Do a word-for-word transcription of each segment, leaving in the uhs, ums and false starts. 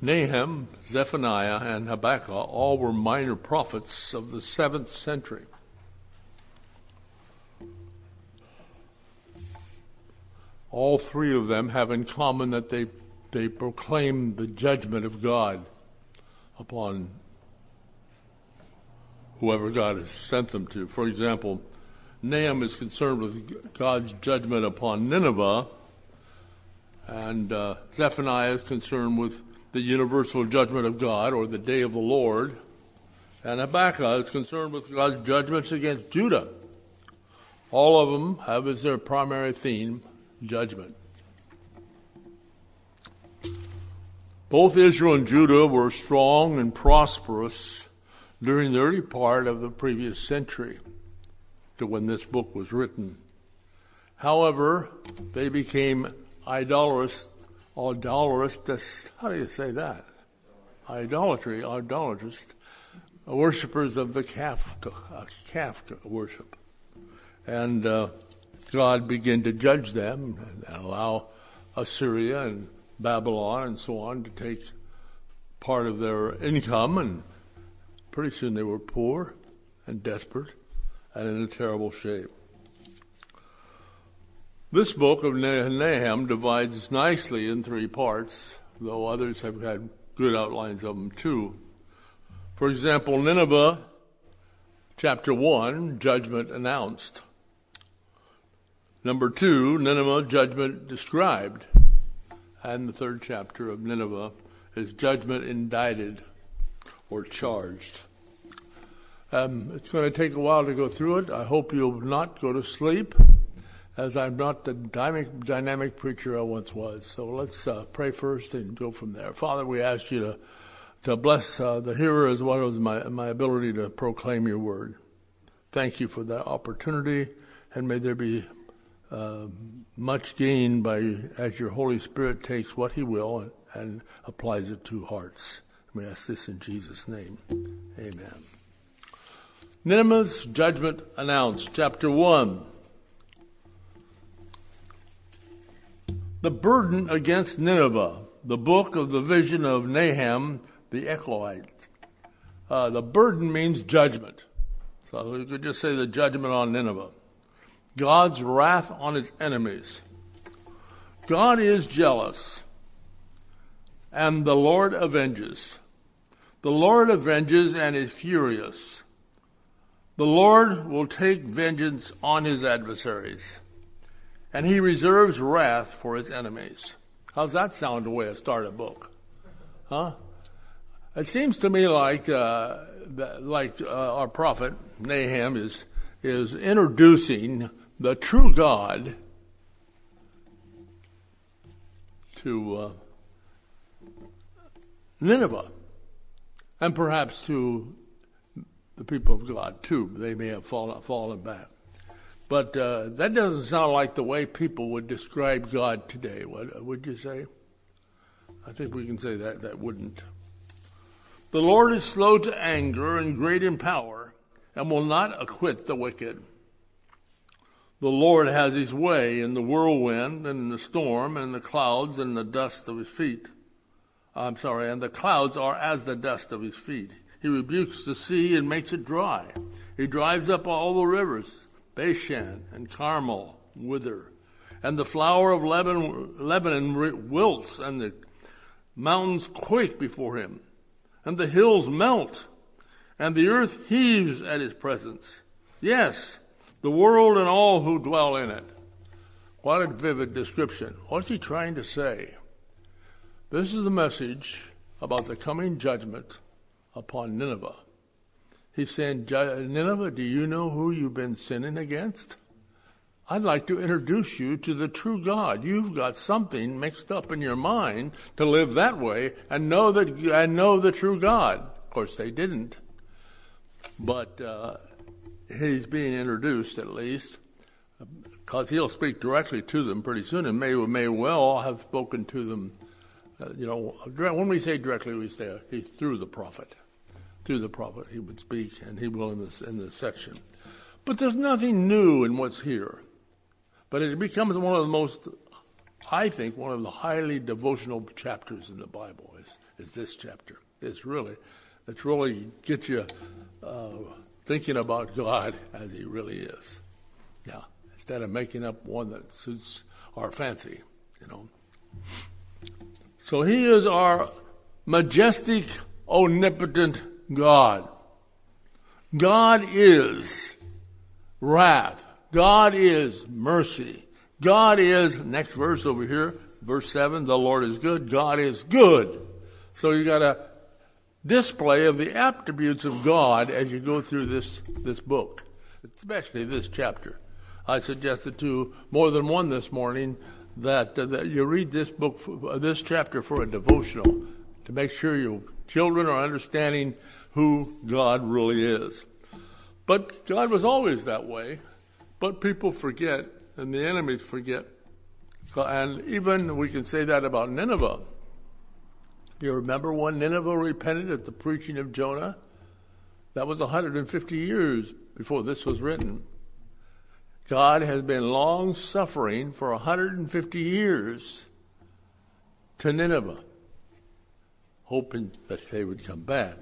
Nahum, Zephaniah, and Habakkuk all were minor prophets of the seventh century. All three of them have in common that they, they proclaim the judgment of God upon whoever God has sent them to. For example, Nahum is concerned with God's judgment upon Nineveh, and uh, Zephaniah is concerned with the universal judgment of God, or the day of the Lord, and Habakkuk is concerned with God's judgments against Judah. All of them have as their primary theme judgment. Both Israel and Judah were strong and prosperous during the early part of the previous century to when this book was written. However, they became idolatrous, idolatrous, how do you say that? Idolatry, idolatrous, worshippers of the calf, uh, calf worship. And uh, God began to judge them and allow Assyria and Babylon and so on to take part of their income, and pretty soon they were poor and desperate and in a terrible shape. This book of Nahum divides nicely in three parts, though others have had good outlines of them too. For example, Nineveh, chapter one, judgment announced. Number two, Nineveh, judgment described. And the third chapter of Nineveh is judgment indicted or charged. Um, it's going to take a while to go through it. I hope you'll not go to sleep, as I'm not the dynamic, dynamic preacher I once was. So let's uh, pray first and go from there. Father, we ask you to, to bless uh, the hearer as well as my, my ability to proclaim your word. Thank you for that opportunity, and may there be uh, much gain by as your Holy Spirit takes what he will and, and applies it to hearts. We ask this in Jesus' name. Amen. Nineveh's judgment announced, chapter one. The burden against Nineveh, the book of the vision of Nahum the Echoite. Uh, the burden means judgment. So you could just say the judgment on Nineveh. God's wrath on his enemies. God is jealous, and the Lord avenges. The Lord avenges and is furious. The Lord will take vengeance on his adversaries, and he reserves wrath for his enemies. How's that sound the way to start a book? Huh? It seems to me like uh, like uh, our prophet Nahum is is introducing the true God to uh, Nineveh, and perhaps to the people of God too. They may have fallen, fallen back. But uh, that doesn't sound like the way people would describe God today. What would you say? I think we can say that that wouldn't. The Lord is slow to anger and great in power, and will not acquit the wicked. The Lord has his way in the whirlwind and in the storm and in the clouds and the dust of his feet. I'm sorry, and the clouds are as the dust of his feet. He rebukes the sea and makes it dry. He drives up all the rivers. Bashan and Carmel wither, and the flower of Lebanon, Lebanon wilts, and the mountains quake before him, and the hills melt, and the earth heaves at his presence. Yes, the world and all who dwell in it. What a vivid description. What's he trying to say? This is the message about the coming judgment upon Nineveh. He's saying, Nineveh, do you know who you've been sinning against? I'd like to introduce you to the true God. You've got something mixed up in your mind to live that way and know that and know the true God. Of course, they didn't. But uh, he's being introduced, at least, because he'll speak directly to them pretty soon, and may may well have spoken to them. Uh, you know, when we say directly, we say he through the prophet. Through the prophet, he would speak, and he will in this in this section. But there's nothing new in what's here. But it becomes one of the most I think one of the highly devotional chapters in the Bible is, is this chapter. It's really, it's really get you uh, thinking about God as he really is. Yeah, instead of making up one that suits our fancy, you know. So he is our majestic, omnipotent God. God is wrath. God is mercy. God is, next verse over here, verse seven, the Lord is good. God is good. So you got a display of the attributes of God as you go through this, this book, especially this chapter. I suggested to more than one this morning that, uh, that you read this book, uh, this chapter for a devotional to make sure your children are understanding who God really is. But God was always that way, but people forget, and the enemies forget. And even we can say that about Nineveh. You remember when Nineveh repented at the preaching of Jonah? That was one hundred fifty years before this was written. God has been long suffering for one hundred fifty years to Nineveh, hoping that they would come back.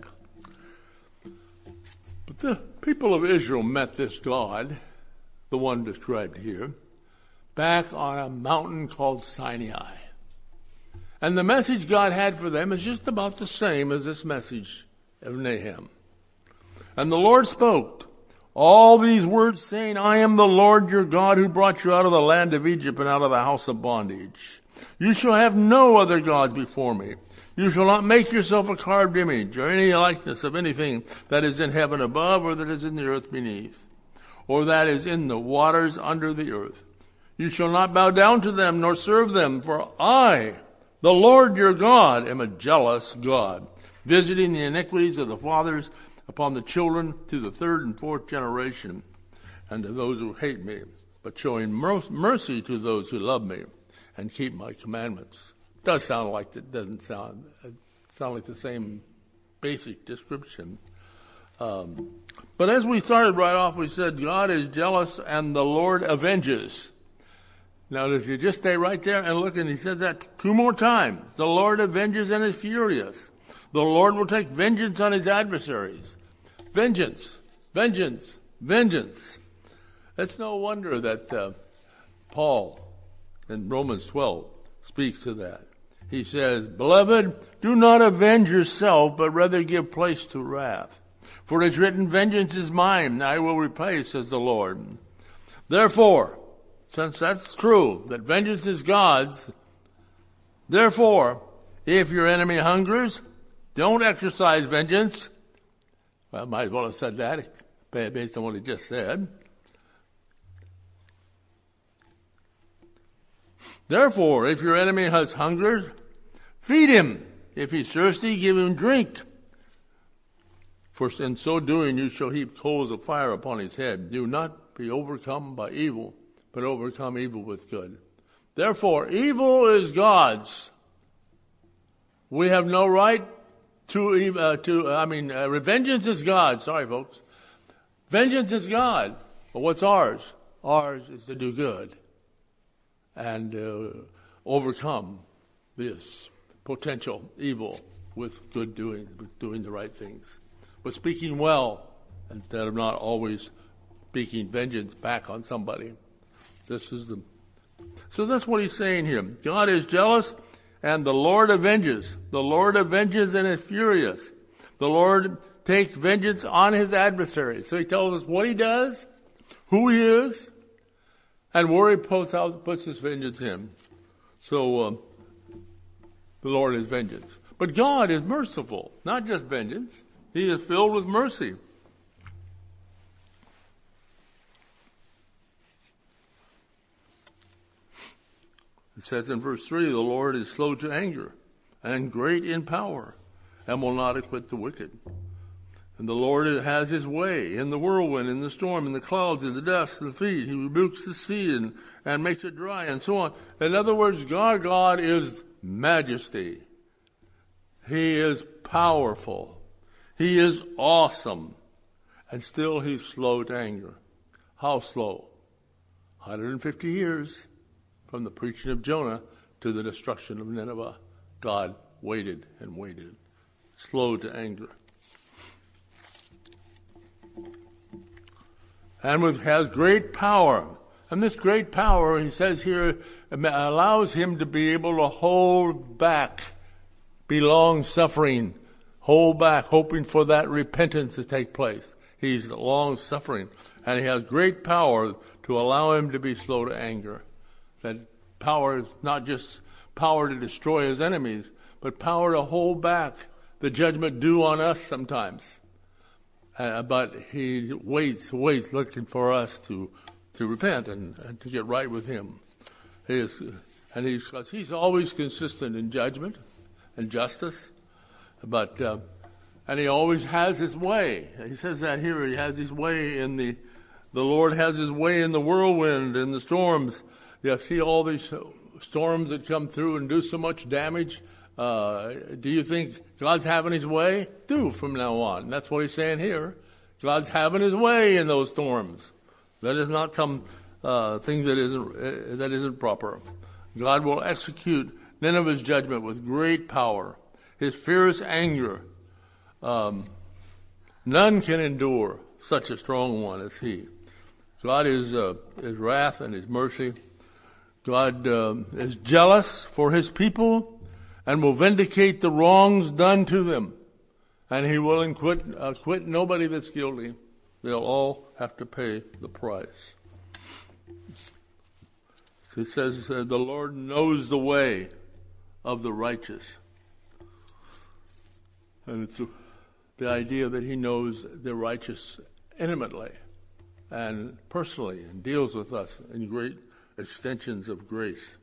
But the people of Israel met this God, the one described here, back on a mountain called Sinai. And the message God had for them is just about the same as this message of Nahum. And the Lord spoke all these words, saying, I am the Lord your God who brought you out of the land of Egypt and out of the house of bondage. You shall have no other gods before me. You shall not make yourself a carved image or any likeness of anything that is in heaven above or that is in the earth beneath or that is in the waters under the earth. You shall not bow down to them nor serve them, for I, the Lord your God, am a jealous God, visiting the iniquities of the fathers upon the children to the third and fourth generation, and to those who hate me, but showing mercy to those who love me and keep my commandments. It does sound like it doesn't sound it sound like the same basic description. Um, but as we started right off, we said God is jealous and the Lord avenges. Now, if you just stay right there and look, and he says that two more times. The Lord avenges and is furious. The Lord will take vengeance on his adversaries. Vengeance, vengeance, vengeance. It's no wonder that uh, Paul in Romans twelve speaks to that. He says, Beloved, do not avenge yourself, but rather give place to wrath. For it is written, Vengeance is mine, I will repay, says the Lord. Therefore, since that's true, that vengeance is God's, therefore, if your enemy hungers, don't exercise vengeance. Well, I might as well have said that based on what he just said. Therefore, if your enemy has hunger, feed him. If he's thirsty, give him drink. For in so doing, you shall heap coals of fire upon his head. Do not be overcome by evil, but overcome evil with good. Therefore, evil is God's. We have no right to, uh, to uh, I mean, uh, vengeance is God. Sorry, folks. Vengeance is God. But what's ours? Ours is to do good and uh, overcome this potential evil with good doing, with doing the right things, with speaking well instead of not always speaking vengeance back on somebody. This is the, so that's what he's saying here. God is jealous and the Lord avenges. The Lord avenges and is furious. The Lord takes vengeance on his adversaries. So he tells us what he does, who he is, and where he puts, out, puts his vengeance in. So um, the Lord is vengeance. But God is merciful, not just vengeance. He is filled with mercy. It says in verse three, the Lord is slow to anger and great in power and will not acquit the wicked. And the Lord has his way in the whirlwind, in the storm, in the clouds, in the dust, in the feet. He rebukes the sea and, and makes it dry and so on. In other words, God, God is majesty. He is powerful. He is awesome. And still he's slow to anger. How slow? one hundred fifty years from the preaching of Jonah to the destruction of Nineveh. God waited and waited, slow to anger. And with has great power. And this great power, he says here, allows him to be able to hold back, be long-suffering, hold back, hoping for that repentance to take place. He's long-suffering, and he has great power to allow him to be slow to anger. That power is not just power to destroy his enemies, but power to hold back the judgment due on us sometimes. Uh, but he waits, waits, looking for us to to repent and, and to get right with him. He is, and he's he's always consistent in judgment and justice, but uh, and he always has his way. He says that here. He has his way in the the Lord has his way in the whirlwind and the storms. You see all these storms that come through and do so much damage. Uh, do you think God's having his way? Do from now on. That's what he's saying here. God's having his way in those storms. That is not some uh, thing that isn't uh, that isn't proper. God will execute Nineveh's judgment with great power. His fierce anger, um, none can endure such a strong one as he. God is uh, his wrath and his mercy. God um, is jealous for his people and will vindicate the wrongs done to them. And he will acquit, acquit nobody that's guilty. They'll all have to pay the price. It says uh, the Lord knows the way of the righteous. And it's the idea that he knows the righteous intimately and personally and deals with us in great extensions of grace.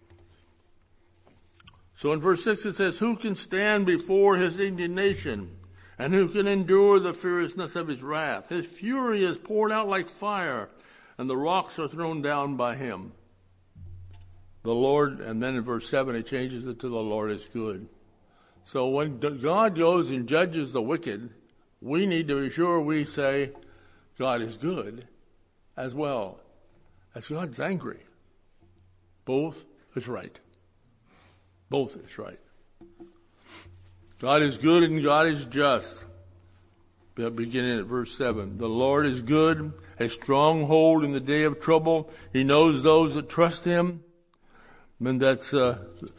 So in verse six it says, who can stand before his indignation? And who can endure the fierceness of his wrath? His fury is poured out like fire, and the rocks are thrown down by him. The Lord, and then in verse seven it changes it to the Lord is good. So when God goes and judges the wicked, we need to be sure we say God is good as well as God's angry. Both is right. Both is right. God is good and God is just. Beginning at verse seven. The Lord is good, a stronghold in the day of trouble. He knows those that trust him. And that's, uh,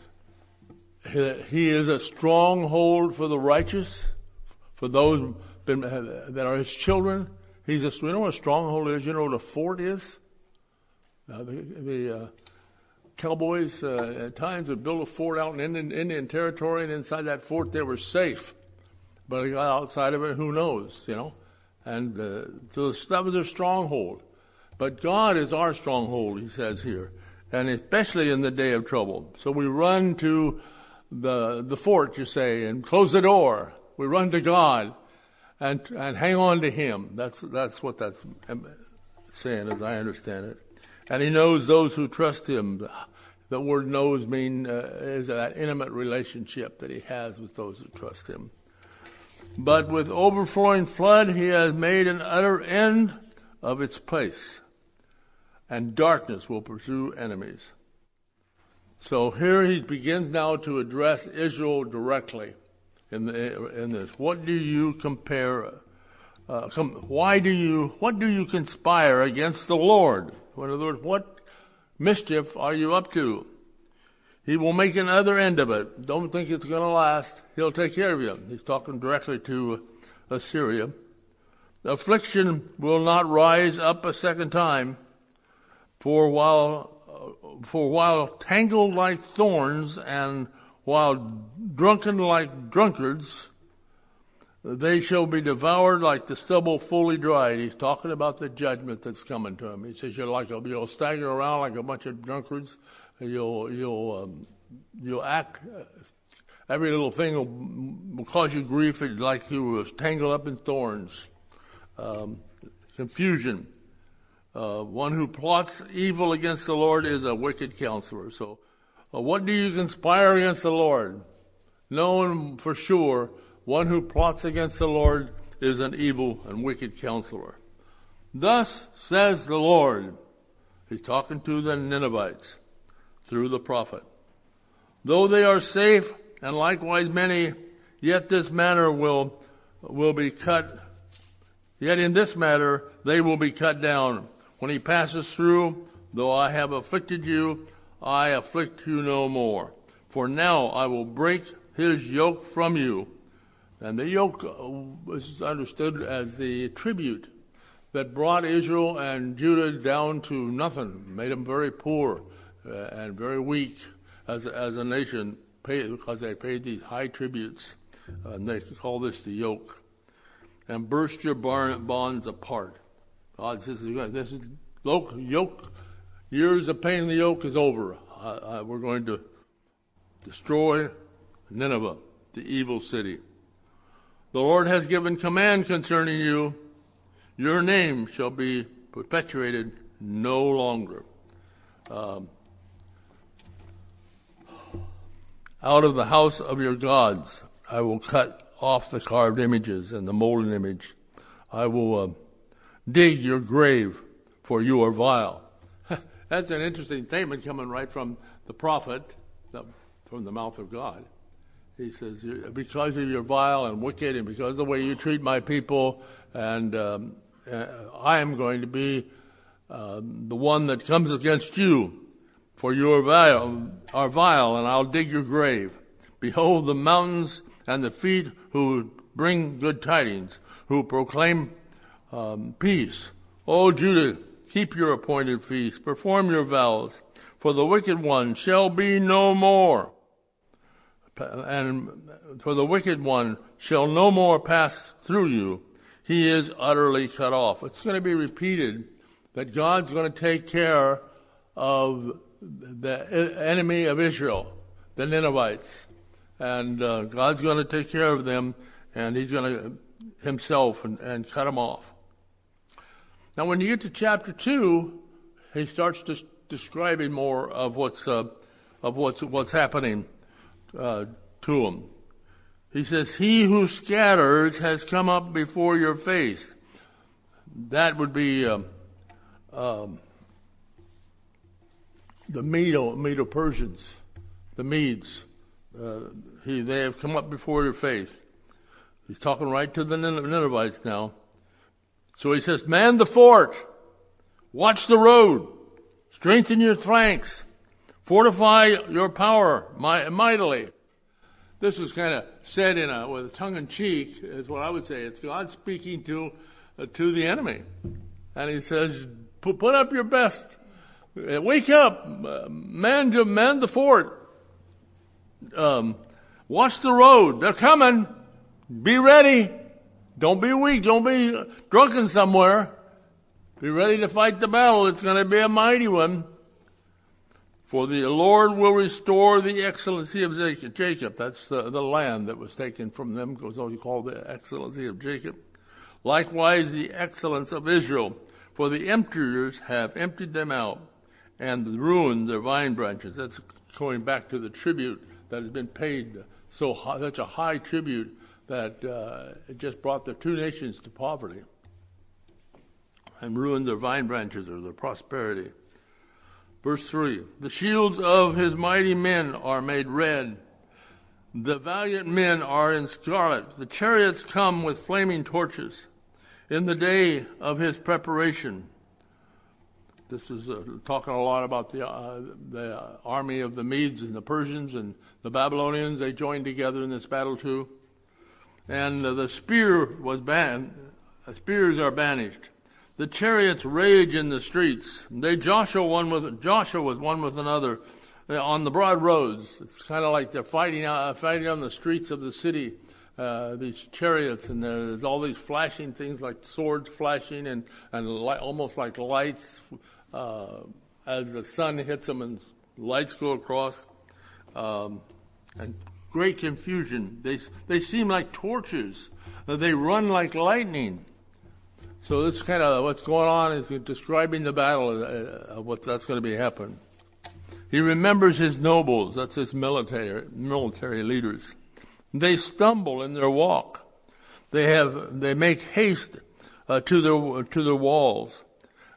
he is a stronghold for the righteous, for those that are his children. He's a, you know what a stronghold is? You know what a fort is? Uh, the, the uh, Cowboys uh, at times would build a fort out in Indian, Indian territory, and inside that fort they were safe. But outside of it, who knows, you know? And uh, so that was their stronghold. But God is our stronghold, he says here, and especially in the day of trouble. So we run to the the fort, you say, and close the door. We run to God and and hang on to him. That's that's what that's saying, as I understand it. And he knows those who trust him. The word knows mean uh, is that intimate relationship that he has with those who trust him. But with overflowing flood, he has made an utter end of its place, and darkness will pursue enemies. So here he begins now to address Israel directly in the, in this. What do you compare? Uh, com- why do you? What do you conspire against the Lord? In other words, what mischief are you up to? He will make another end of it. Don't think it's going to last. He'll take care of you. He's talking directly to Assyria. The affliction will not rise up a second time, for while for while tangled like thorns and while drunken like drunkards, they shall be devoured like the stubble fully dried. He's talking about the judgment that's coming to him. He says you're like a, you'll stagger around like a bunch of drunkards. You'll you'll um, you'll act. Uh, every little thing will, will cause you grief, like you were tangled up in thorns. Um, confusion. Uh, one who plots evil against the Lord is a wicked counselor. So, uh, what do you conspire against the Lord? Knowing for sure, one who plots against the Lord is an evil and wicked counselor. Thus says the Lord. He's talking to the Ninevites. through the prophet. Though they are safe, and likewise many, yet this matter will will be cut. Yet in this matter they will be cut down. When he passes through, though I have afflicted you, I afflict you no more. For now I will break his yoke from you. And the yoke was understood as the tribute that brought Israel and Judah down to nothing, made them very poor uh, and very weak as as a nation, paid, because they paid these high tributes, uh, and they call this the yoke. And burst your bonds apart. God says, this is yoke. Years of pain in the yoke is over. Uh, uh, we're going to destroy Nineveh, the evil city. The Lord has given command concerning you. Your name shall be perpetuated no longer. Um, out of the house of your gods I will cut off the carved images and the molten image. I will uh, dig your grave, for you are vile. That's an interesting statement coming right from the prophet, the, from the mouth of God. He says, because of your vile and wicked and because of the way you treat my people, and um, uh, I am going to be uh, the one that comes against you, for you are vile, are vile, and I'll dig your grave. Behold the mountains and the feet who bring good tidings, who proclaim um, peace. O Judah, keep your appointed feasts, perform your vows, for the wicked one shall be no more. And for the wicked one shall no more pass through you. He is utterly cut off. It's going to be repeated that God's going to take care of the enemy of Israel, the Ninevites. And uh, God's going to take care of them, and he's going to himself and, and cut them off. Now, when you get to chapter two, he starts just describing more of what's uh, of what's what's happening uh, to him. He says, "He who scatters has come up before your face." That would be um, um, the Medo Medo Persians, the Medes. Uh, he, they have come up before your face. He's talking right to the Ninevites now. So he says, man the fort, watch the road, strengthen your flanks, fortify your power mightily. This is kind of said in a, with a tongue-in-cheek, is what I would say. It's God speaking to uh, to the enemy. And he says, put, put up your best. Wake up, uh, man, to man the fort. Um, watch the road. They're coming. Be ready. Don't be weak. Don't be drunken somewhere. Be ready to fight the battle. It's going to be a mighty one. For the Lord will restore the excellency of Jacob. That's the, the land that was taken from them, goes on called the excellency of Jacob. Likewise, the excellence of Israel. For the emptiers have emptied them out and ruined their vine branches. That's going back to the tribute that has been paid, so high, such a high tribute that uh, it just brought the two nations to poverty and ruined their vine branches or their prosperity. Verse three, the shields of his mighty men are made red. The valiant men are in scarlet. The chariots come with flaming torches in the day of his preparation. This is uh, talking a lot about the uh, the uh, army of the Medes and the Persians and the Babylonians. They joined together in this battle too. And uh, the spear was banned. Uh, spears are banished. The chariots rage in the streets. They jostle one with jostle with one with another uh, on the broad roads. It's kind of like they're fighting uh, fighting on the streets of the city. Uh, these chariots, and there's all these flashing things like swords flashing and and li- almost like lights uh, as the sun hits them, and lights go across, um, and great confusion. They they seem like torches. Uh, they run like lightning. So this kind of what's going on is describing the battle of uh, what that's going to be happening. He remembers his nobles. That's his military military leaders. They stumble in their walk. They have they make haste uh, to their to their walls.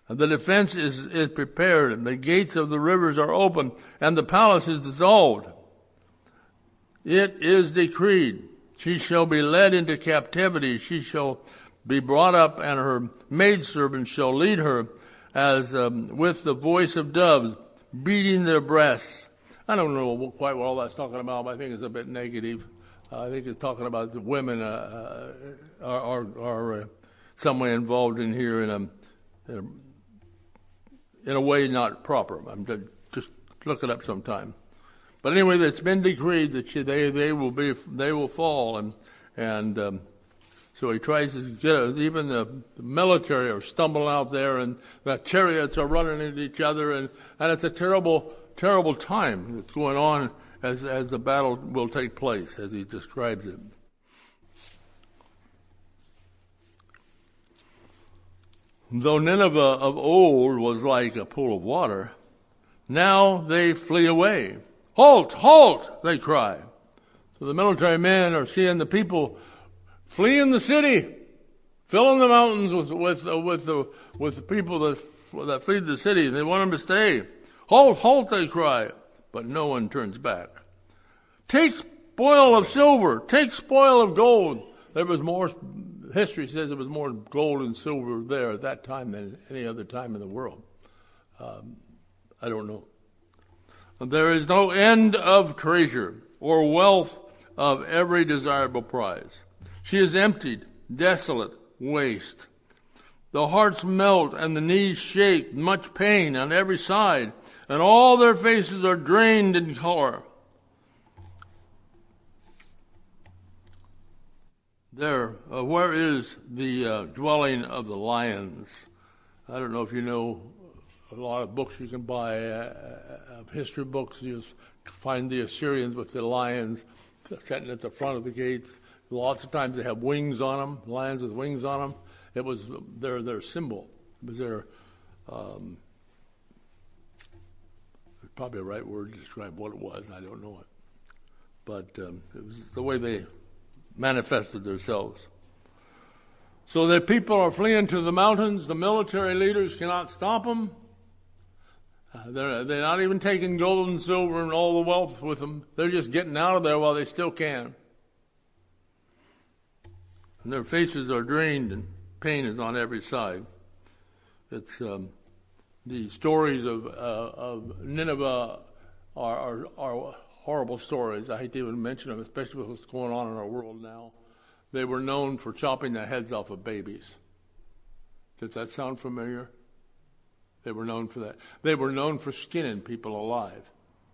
The defense is, is prepared, and the gates of the rivers are open, and the palace is dissolved. It is decreed, she shall be led into captivity, she shall be brought up, and her maidservants shall lead her, as um, with the voice of doves, beating their breasts. I don't know quite what all that's talking about, but I think it's a bit negative. Uh, I think it's talking about the women uh, uh, are, are, are uh, some way involved in here in a, in a in a way not proper. I'm just look it up sometime. But anyway, it's been decreed that she, they they will be they will fall, and and um, so he tries to get a, even the military are stumbling out there, and the chariots are running into each other, and, and it's a terrible terrible time that's going on as as the battle will take place, as he describes it. Though Nineveh of old was like a pool of water, now they flee away. Halt, halt, they cry. So the military men are seeing the people fleeing the city, filling the mountains with with uh, with the with the people that that flee the city. They want them to stay. Halt, halt, they cry, but no one turns back. Take spoil of silver, take spoil of gold. There was more. History says there was more gold and silver there at that time than any other time in the world. Um, I don't know. There is no end of treasure or wealth of every desirable prize. She is emptied, desolate, waste. The hearts melt and the knees shake, much pain on every side, and all their faces are drained in color. There, uh, where is the uh, dwelling of the lions? I don't know if you know a lot of books you can buy, uh, of history books. You just find the Assyrians with the lions sitting at the front of the gates. Lots of times they have wings on them, lions with wings on them. It was their their symbol. It was their, um, probably a right word to describe what it was. I don't know it. But um, it was the way they manifested themselves. So the people are fleeing to the mountains. The military leaders cannot stop them. Uh, they're, they're not even taking gold and silver and all the wealth with them. They're just getting out of there while they still can. And their faces are drained and pain is on every side. It's um, the stories of, uh, of Nineveh are, are, are horrible stories. I hate to even mention them, especially with what's going on in our world now. They were known for chopping the heads off of babies. Does that sound familiar? They were known for that. They were known for skinning people alive.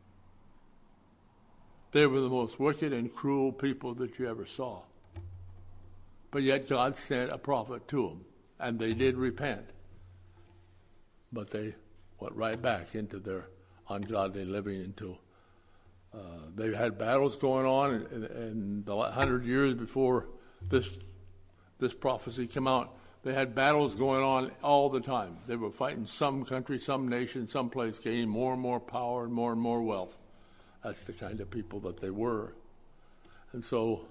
They were the most wicked and cruel people that you ever saw. But yet God sent a prophet to them, and they did repent. But they went right back into their ungodly living, into Uh, they had battles going on, and, and the hundred years before this this prophecy came out, they had battles going on all the time. They were fighting some country, some nation, some place, gaining more and more power and more and more wealth. That's the kind of people that they were, and so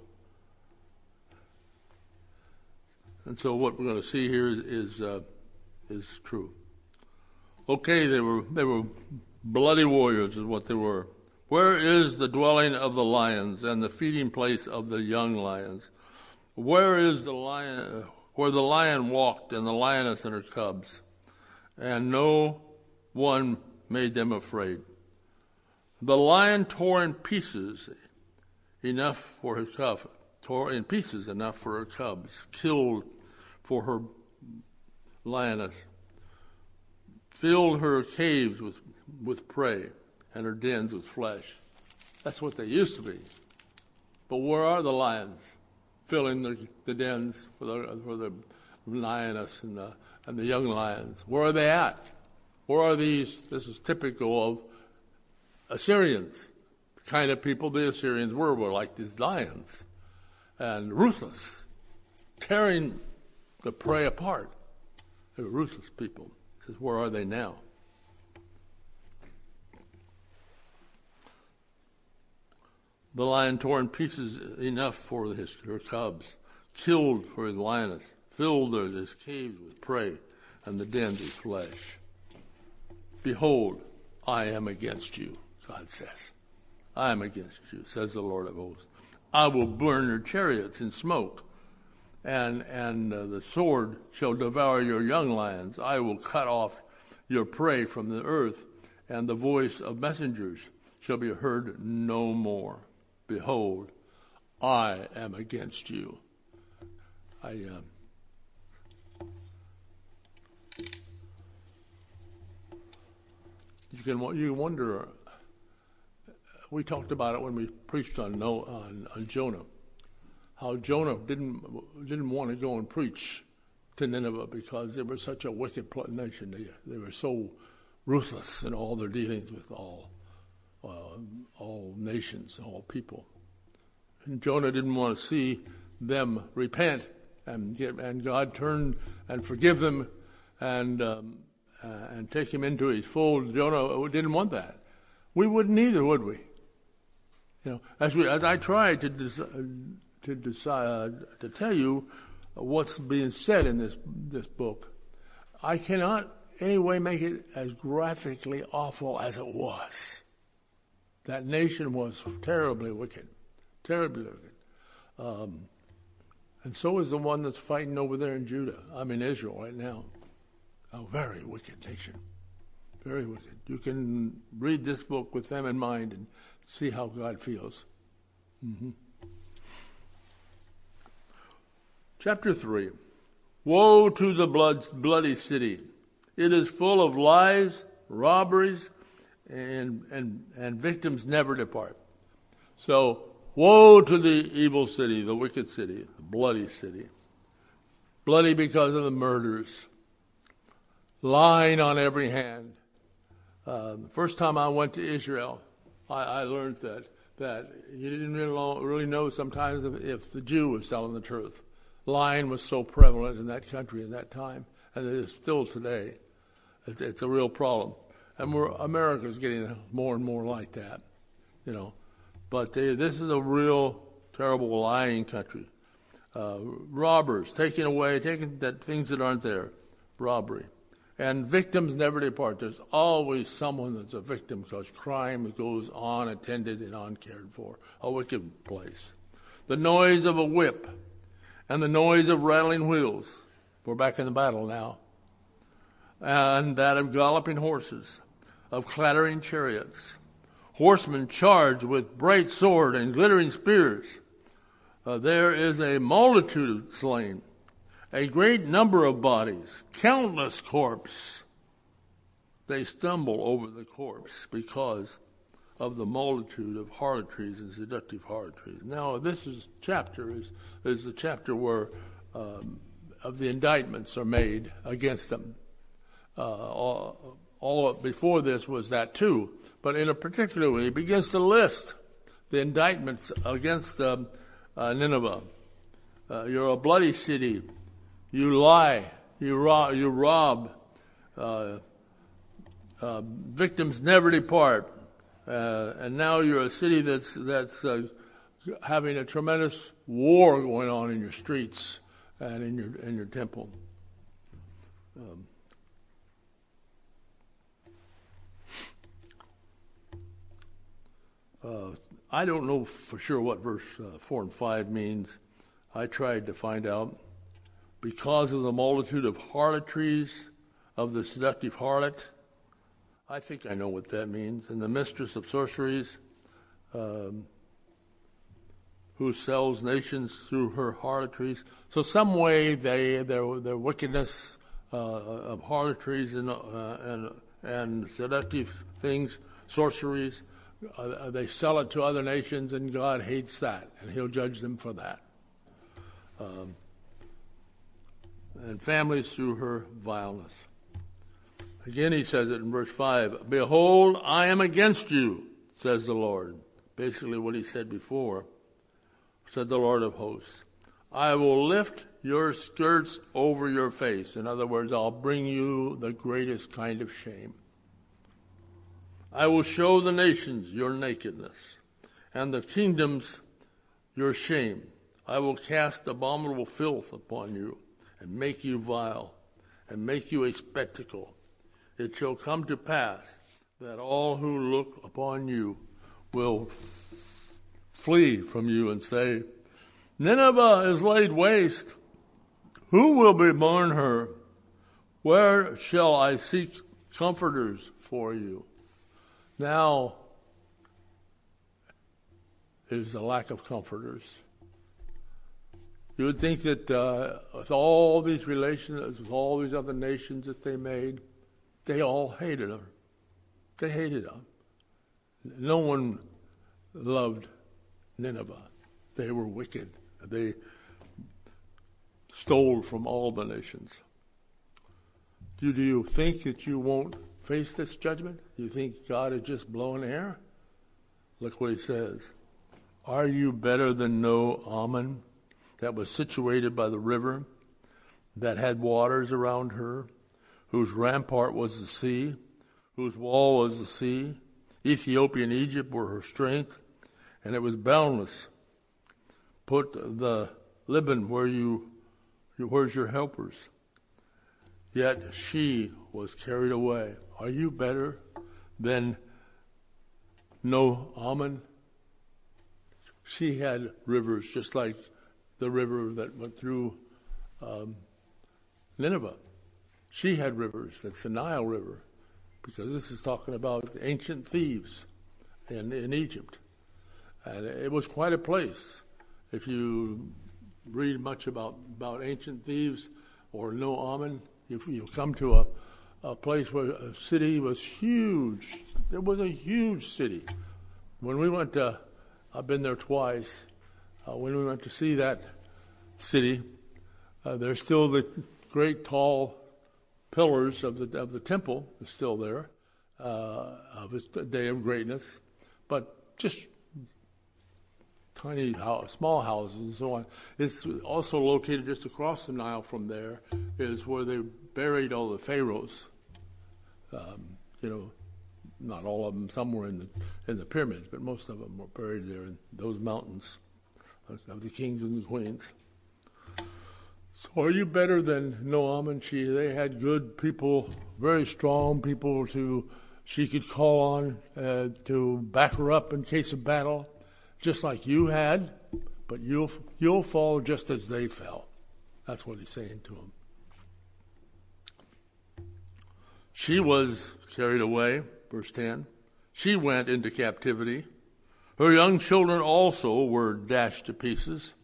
and so what we're going to see here is is, uh, is true. Okay, they were they were bloody warriors, is what they were. Where is the dwelling of the lions and the feeding place of the young lions? Where is the lion, where the lion walked and the lioness and her cubs? And no one made them afraid. The lion tore in pieces enough for his cub, tore in pieces enough for her cubs, killed for her lioness, filled her caves with, with prey, and her dens with flesh. That's what they used to be. But where are the lions filling the, the dens for the, for the lioness and the, and the young lions? Where are they at? Where are these? This is typical of Assyrians. The kind of people the Assyrians were were like these lions, and ruthless, tearing the prey apart. They were ruthless people. He says, where are they now? The lion tore in pieces enough for his, her cubs, killed for his lioness, filled his caves with prey, and the deadly flesh. Behold, I am against you, God says. I am against you, says the Lord of hosts. I will burn your chariots in smoke, and and uh, the sword shall devour your young lions. I will cut off your prey from the earth, and the voice of messengers shall be heard no more. Behold, I am against you. I uh, you can you wonder. We talked about it when we preached on no on, on Jonah. How Jonah didn't didn't want to go and preach to Nineveh because they were such a wicked nation. They they were so ruthless in all their dealings with all uh, all nations, all people. And Jonah didn't want to see them repent and get and God turn and forgive them and um, uh, and take him into his fold. Jonah didn't want that. We wouldn't either, would we? You know, as we as I tried to des- to decide uh, to tell you what's being said in this this book, I cannot anyway make it as graphically awful as it was. That nation was terribly wicked, terribly wicked, um, and so is the one that's fighting over there in Judah. I'm in Israel right now. A very wicked nation, very wicked. You can read this book with them in mind and see how God feels. Mm-hmm. Chapter three. Woe to the blood, bloody city. It is full of lies, robberies, and, and, and victims never depart. So, woe to the evil city, the wicked city, the bloody city. Bloody because of the murders. Lying on every hand. Uh, the first time I went to Israel, I, I learned that that you didn't really know, really know sometimes if, if the Jew was telling the truth. Lying was so prevalent in that country in that time, and it is still today. It's, it's a real problem, and we're, America's getting more and more like that, you know. But they, this is a real terrible lying country. Uh, robbers taking away, taking that things that aren't there, robbery. And victims never depart. There's always someone that's a victim because crime goes on attended and uncared for. A wicked place. The noise of a whip and the noise of rattling wheels. We're back in the battle now. And that of galloping horses, of clattering chariots. Horsemen charged with bright sword and glittering spears. Uh, there is a multitude slain. A great number of bodies, countless corpses. They stumble over the corpse because of the multitude of harlotries and seductive harlotries. Now, this is chapter is is the chapter where um, of the indictments are made against them. Uh, all, all before this was that too, but in a particular way, he begins to list the indictments against um, uh, Nineveh. Uh, you're a bloody city. You lie, you rob, you rob. Uh, uh, victims never depart, uh, and now you're a city that's that's uh, having a tremendous war going on in your streets and in your in your temple. Um, uh, I don't know for sure what verse uh, four and five means. I tried to find out. Because of the multitude of harlotries, of the seductive harlot. I think I know what that means. And the mistress of sorceries, um, who sells nations through her harlotries. So some way they their their wickedness uh, of harlotries and, uh, and and seductive things, sorceries, uh, they sell it to other nations, and God hates that, and He'll judge them for that. Um, and families through her vileness. Again, he says it in verse five, behold, I am against you, says the Lord. Basically what he said before, said the Lord of hosts. I will lift your skirts over your face. In other words, I'll bring you the greatest kind of shame. I will show the nations your nakedness, and the kingdoms your shame. I will cast abominable filth upon you, and make you vile, and make you a spectacle. It shall come to pass that all who look upon you will flee from you and say, Nineveh is laid waste. Who will bemoan her? Where shall I seek comforters for you? Now is the lack of comforters. You would think that uh, with all these relations, with all these other nations that they made, they all hated her. They hated her. No one loved Nineveh. They were wicked. They stole from all the nations. Do, do you think that you won't face this judgment? Do you think God is just blowing air? Look what he says. Are you better than No Ammon, that was situated by the river, that had waters around her, whose rampart was the sea, whose wall was the sea? Ethiopia and Egypt were her strength, and it was boundless. Put the Liban where you, where's your helpers? Yet she was carried away. Are you better than No Ammon? She had rivers just like the river that went through um, Nineveh. She had rivers. That's the Nile River, because this is talking about ancient Thebes in, in Egypt. And it was quite a place. If you read much about, about ancient Thebes or No Ammon, you, you'll come to a, a place where a city was huge. It was a huge city. When we went to, I've been there twice, uh, when we went to see that city, uh, there's still the great tall pillars of the of the temple is still there, uh, of its day of greatness, but just tiny house, small houses and so on. It's also located just across the Nile from there is where they buried all the pharaohs. Um, you know, not all of them. Some were in the in the pyramids, but most of them were buried there in those mountains of the kings and the queens. So are you better than No Ammon? She, they had good people, very strong people to she could call on uh, to back her up in case of battle, just like you had, but you'll you'll fall just as they fell. That's what he's saying to him. She was carried away, verse ten. She went into captivity. Her young children also were dashed to pieces.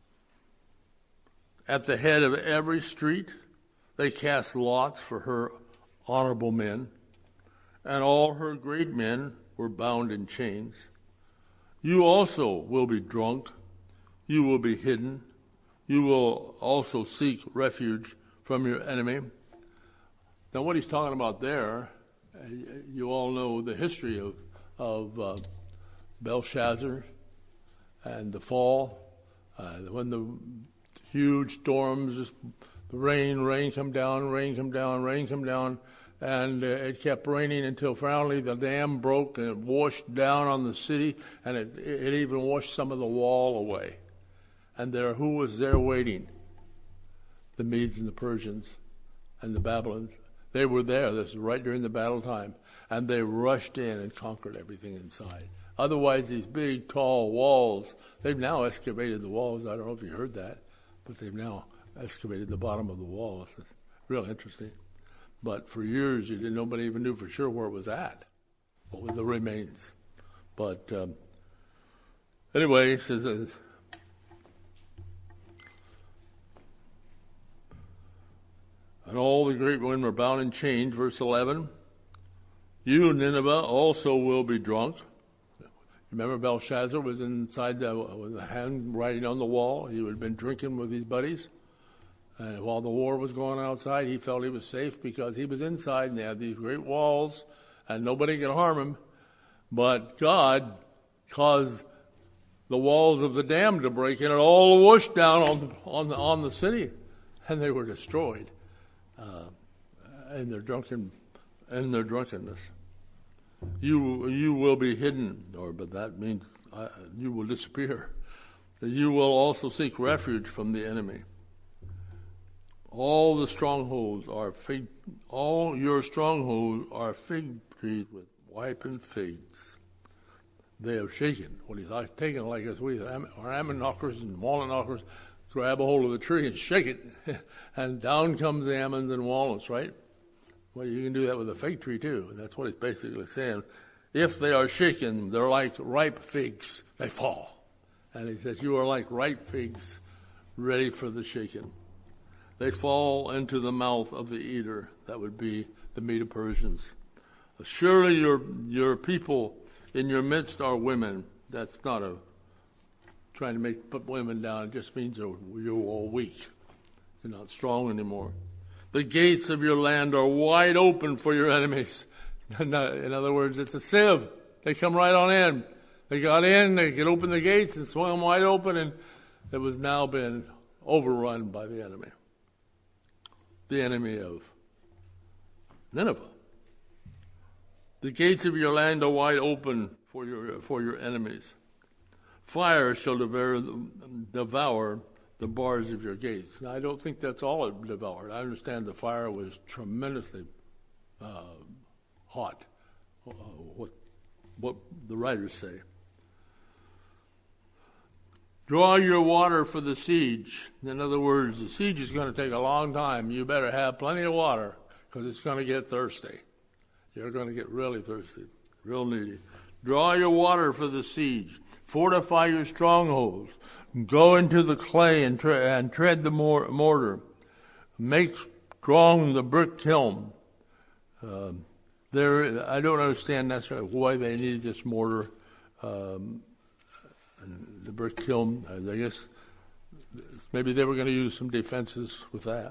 At the head of every street, they cast lots for her honorable men, and all her great men were bound in chains. You also will be drunk. You will be hidden. You will also seek refuge from your enemy. Now, what he's talking about there, you all know the history of, of uh, Belshazzar and the fall, uh, when the huge storms, just rain, rain come down, rain come down, rain come down, and uh, it kept raining until finally the dam broke and it washed down on the city, and it, it even washed some of the wall away. And there, who was there waiting? The Medes and the Persians and the Babylons. They were there. This was right during the battle time, and they rushed in and conquered everything inside. Otherwise, these big, tall walls, they've now excavated the walls. I don't know if you heard that, but they've now excavated the bottom of the walls. It's real interesting. But for years, you didn't, nobody even knew for sure where it was at, what were the remains. But um, anyway, he says, uh, and all the great women were bound in chains, verse eleven. You, Nineveh, also will be drunk. Remember, Belshazzar was inside the, with a hand writing on the wall. He had been drinking with his buddies. And while the war was going on outside, he felt he was safe because he was inside and they had these great walls and nobody could harm him. But God caused the walls of the dam to break and it all washed down on the, on the, on the city. And they were destroyed uh, in their drunken, in their drunkenness. You you will be hidden, or but that means uh, you will disappear. You will also seek refuge from the enemy. All the strongholds are fig, all your strongholds are fig trees with ripened figs. They have shaken. What he's like, taken like us, we are almond knockers and walnut knockers, grab a hold of the tree and shake it, and down comes the almonds and walnuts, right? Well, you can do that with a fig tree too. That's what he's basically saying. If they are shaken, they're like ripe figs. They fall. And he says, you are like ripe figs ready for the shaking. They fall into the mouth of the eater. That would be the Medo-Persians. Surely your your people in your midst are women. That's not a trying to make put women down. It just means you're, you're all weak. You're not strong anymore. The gates of your land are wide open for your enemies. In other words, it's a sieve. They come right on in. They got in, they could open the gates and swung them wide open, and it was now been overrun by the enemy. The enemy of Nineveh. The gates of your land are wide open for your for your enemies. Fire shall devour, devour the bars of your gates. Now, I don't think that's all it devoured. I understand the fire was tremendously uh, hot, uh, what, what the writers say. Draw your water for the siege. In other words, the siege is going to take a long time. You better have plenty of water because it's going to get thirsty. You're going to get really thirsty, real needy. Draw your water for the siege. Fortify your strongholds. Go into the clay and, tre- and tread the mor- mortar. Make strong the brick kiln. Uh, there, I don't understand necessarily why they needed this mortar. Um, and the brick kiln, I guess maybe they were going to use some defenses with that.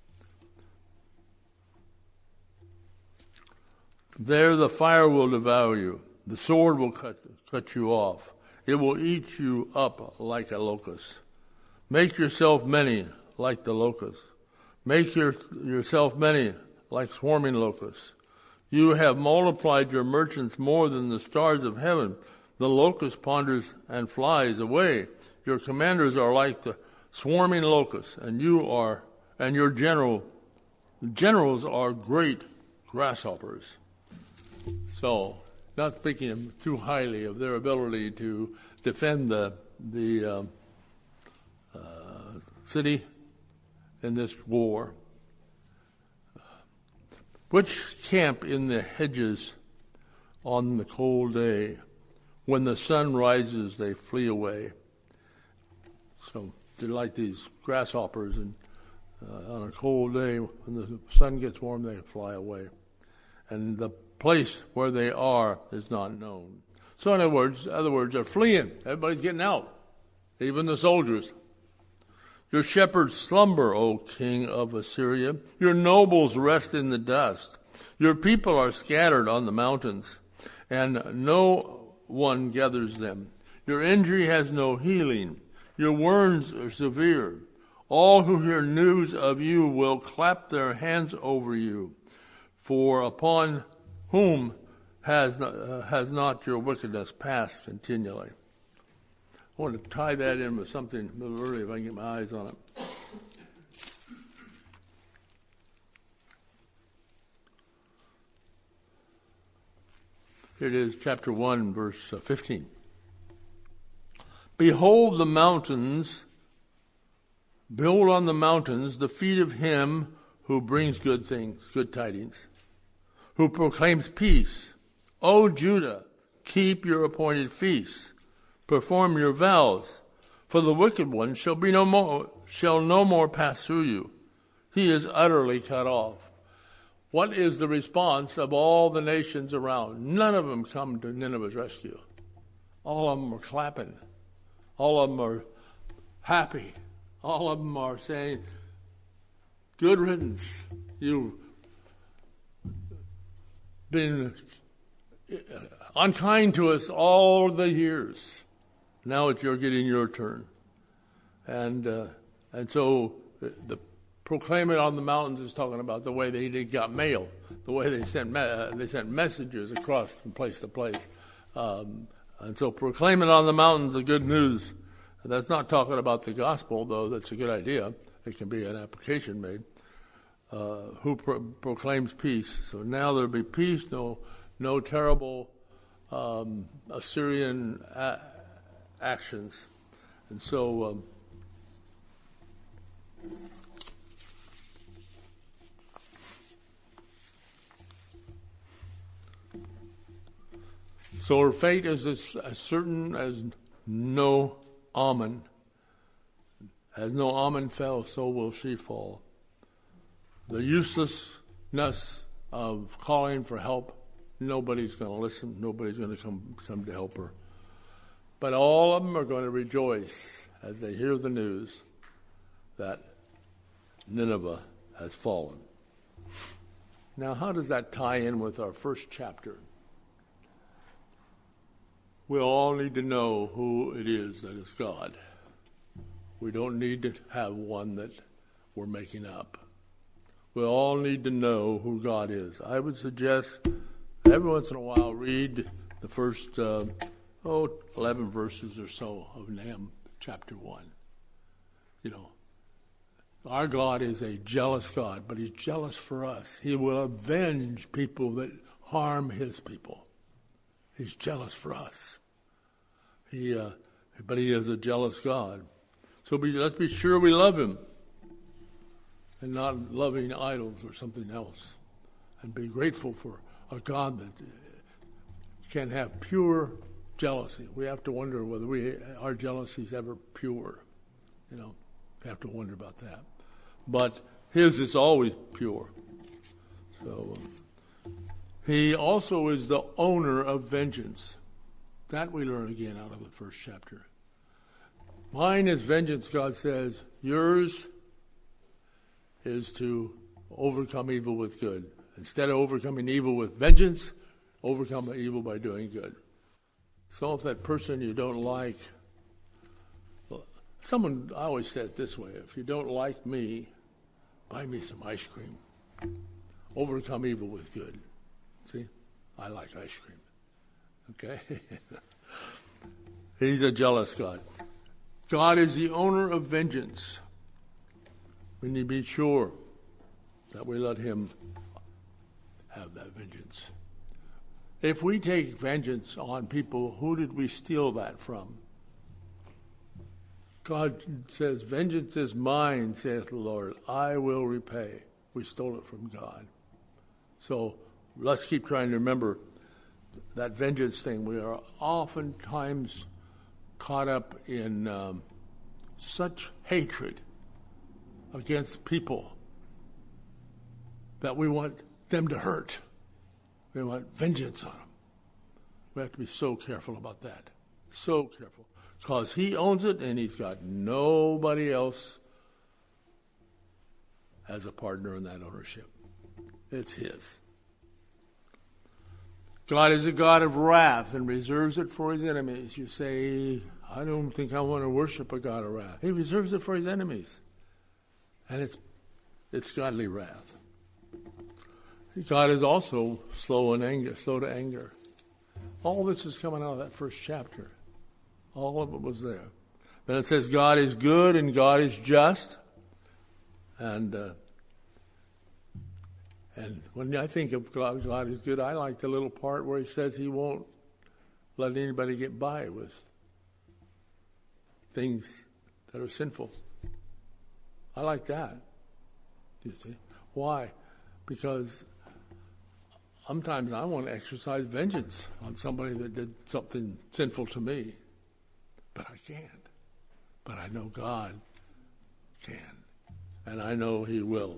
There the fire will devour you. The sword will cut, cut you off. It will eat you up like a locust. Make yourself many like the locust. Make your, yourself many like swarming locusts. You have multiplied your merchants more than the stars of heaven. The locust ponders and flies away. Your commanders are like the swarming locusts, and you are, and your general, generals are great grasshoppers. So, not speaking too highly of their ability to defend the the uh, uh, city in this war. Which camp in the hedges on the cold day? When the sun rises, they flee away. So they're like these grasshoppers, and uh, on a cold day, when the sun gets warm, they fly away. And the place where they are is not known. So in other words, in other words, they're fleeing. Everybody's getting out, even the soldiers. Your shepherds slumber, O king of Assyria. Your nobles rest in the dust. Your people are scattered on the mountains, and no one gathers them. Your injury has no healing. Your wounds are severe. All who hear news of you will clap their hands over you, for upon whom has not, uh, has not your wickedness passed continually? I want to tie that in with something a little early if I can get my eyes on it. Here it is, chapter one, verse fifteen. Behold the mountains, build on the mountains the feet of him who brings good things, good tidings, who proclaims peace. O Judah, keep your appointed feasts, perform your vows, for the wicked one shall be no more, shall no more pass through you. He is utterly cut off. What is the response of all the nations around? None of them come to Nineveh's rescue. All of them are clapping. All of them are happy. All of them are saying, good riddance. You've been unkind to us all the years. Now it's you're getting your turn. And uh, and so the, the proclaim it on the mountains is talking about the way they, they got mail, the way they sent me- uh, they sent messages across from place to place. Um, and so proclaim it on the mountains, the good news. And that's not talking about the gospel, though that's a good idea. It can be an application made. uh, who pro- proclaims peace. So now there'll be peace, no, no terrible um, Assyrian a- actions. And so um, so her fate is as, as certain as no almond. As no almond fell, so will she fall. The uselessness of calling for help, nobody's going to listen. Nobody's going to come come to help her. But all of them are going to rejoice as they hear the news that Nineveh has fallen. Now, how does that tie in with our first chapter? We all need to know who it is that is God. We don't need to have one that we're making up. We all need to know who God is. I would suggest every once in a while read the first uh, oh eleven verses or so of Nahum chapter one. You know, our God is a jealous God, but he's jealous for us. He will avenge people that harm his people. He's jealous for us. He, uh, but he is a jealous God. So be, let's be sure we love him and not loving idols or something else. And be grateful for a God that can have pure jealousy. We have to wonder whether we our jealousy is ever pure. You know, we have to wonder about that. But his is always pure. So um, he also is the owner of vengeance. That we learn again out of the first chapter. Mine is vengeance, God says. Yours is to overcome evil with good. Instead of overcoming evil with vengeance, overcome evil by doing good. So if that person you don't like, well, someone, I always say it this way, if you don't like me, buy me some ice cream. Overcome evil with good. See? I like ice cream. Okay? He's a jealous God. God is the owner of vengeance. We need to be sure that we let him have that vengeance. If we take vengeance on people, who did we steal that from? God says, vengeance is mine, saith the Lord. I will repay. We stole it from God. So let's keep trying to remember that vengeance thing. We are oftentimes caught up in um, such hatred against people that we want them to hurt. We want vengeance on them. We have to be so careful about that. So careful. Because he owns it and he's got nobody else as a partner in that ownership. It's his. God is a God of wrath and reserves it for his enemies. You say, I don't think I want to worship a God of wrath. He reserves it for his enemies. And it's it's godly wrath. God is also slow in anger, slow to anger. All this is coming out of that first chapter. All of it was there. Then it says God is good and God is just. And uh, and when I think of God, God is good, I like the little part where he says he won't let anybody get by with things that are sinful. I like that. You see? Why? Because sometimes I want to exercise vengeance on somebody that did something sinful to me. But I can't. But I know God can. And I know he will.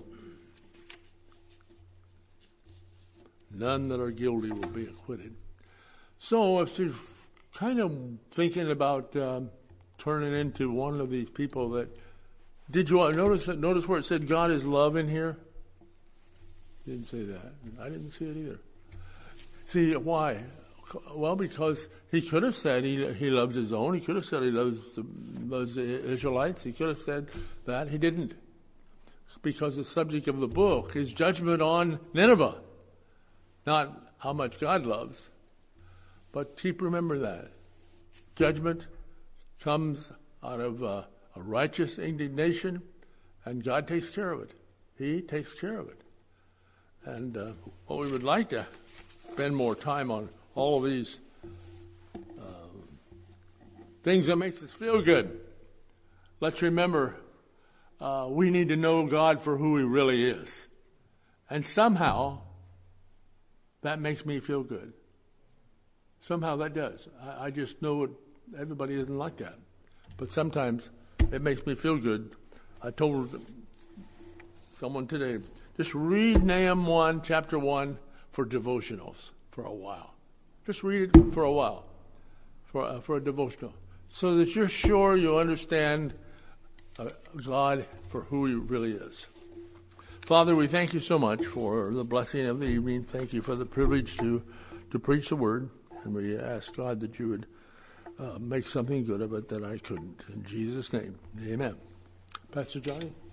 None that are guilty will be acquitted. So if you're kind of thinking about um, turning into one of these people that, did you notice that? Notice where it said God is love in here? Didn't say that. I didn't see it either. See, why? Well, because he could have said he he loves his own. He could have said he loves the, loves the Israelites. He could have said that. He didn't. Because the subject of the book is judgment on Nineveh. Not how much God loves. But keep remember that. Judgment comes out of uh, a righteous indignation, and God takes care of it. He takes care of it. And uh, well, we would like to spend more time on all of these uh, things that makes us feel good. Let's remember uh, we need to know God for who he really is. And somehow that makes me feel good. Somehow that does. I, I just know it, everybody isn't like that. But sometimes it makes me feel good. I told someone today, just read Nahum one, chapter one, for devotionals for a while. Just read it for a while, for, uh, for a devotional, so that you're sure you understand uh, God for who he really is. Father, we thank you so much for the blessing of the evening. Thank you for the privilege to, to preach the word. And we ask, God, that you would uh, make something good of it that I couldn't. In Jesus' name, amen. Pastor Johnny?